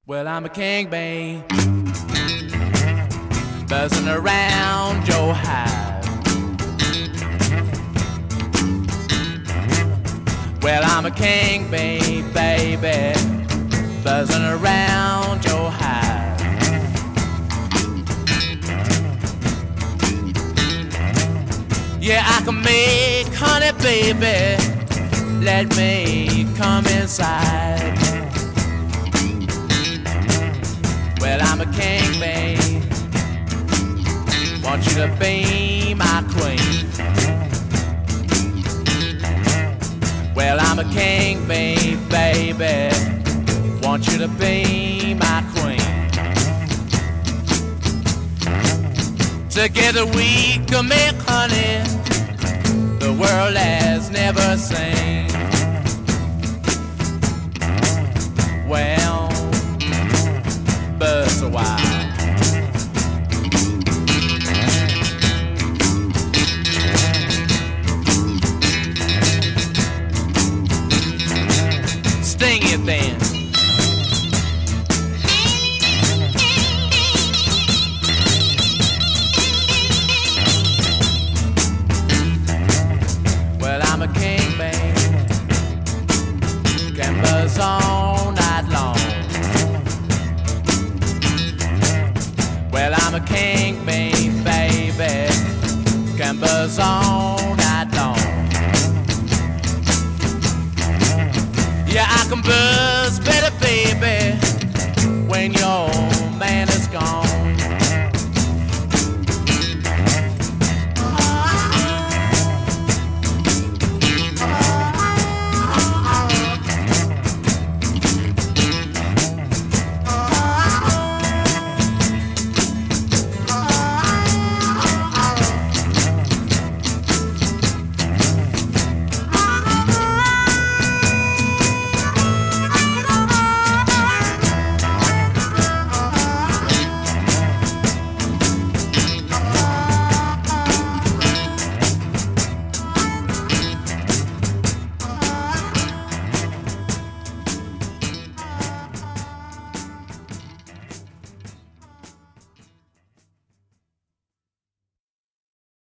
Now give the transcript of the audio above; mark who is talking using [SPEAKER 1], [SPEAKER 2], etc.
[SPEAKER 1] Well, I'm a king, babe, buzzing around your hive. Well, I'm a king, babe, baby, buzzing around your hive. Yeah, I can make honey, baby, let me come inside. Well, I'm a king, babe, want you to be my queen. Well, I'm a king, babe, baby, want you to be my queen. Together we can make honey the world has never seen. Well, buzz a while. Sting it then. Well, I'm a king, babe, can buzz all night long. Well, I'm a king, babe, baby, can buzz all